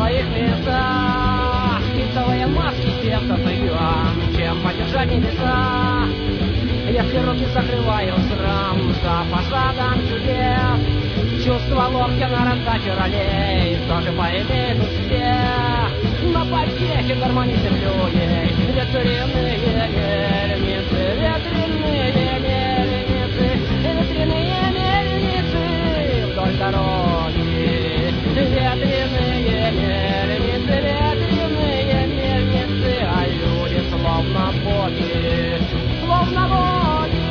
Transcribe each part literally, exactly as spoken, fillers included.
своих местах. Гипсовые маски тех, кто поем, чем поддержать небеса. Если руки закрывают срам за фасадом чудес, чувство локтя на раздаче ролей тоже поимеет успех. На потехе гармонистых людей ветряные мельницы, ветряные мельницы, ветряные мельницы вдоль дороги. Ветряные мельницы, ветряные мельницы, а люди словно боги, словно боги.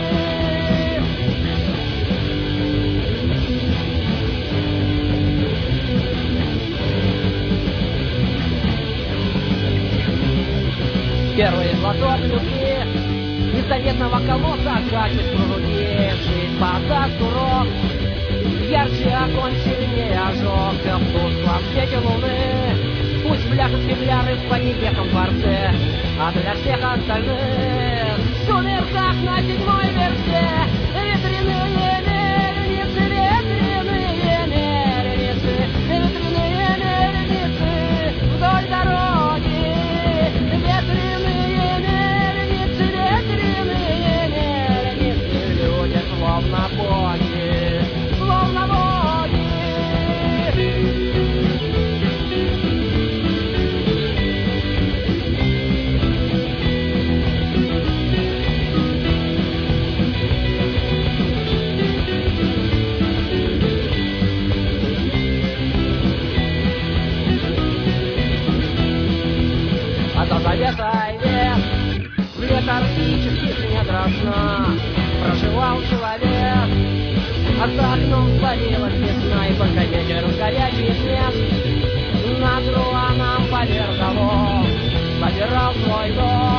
Первый глоток любви из заветного колодца катит в груди. Жизнь подаст урок, ярче огонь, сильнее ожог. В тусклом свете луны пусть пляшут фигляры в поневеком дворце, а для всех остальных в сумерках на седьмой версте ветряные мельницы, ветряные мельницы, ветряные мельницы вдоль дороги. Ветряные мельницы, ветряные мельницы, люди словно боги, словно боги. А за завесой век летаргических недрожна проживал человек, а за окном творилась весна, и только ветер с горячих мест над Руаном поверх голов собирал свой дом.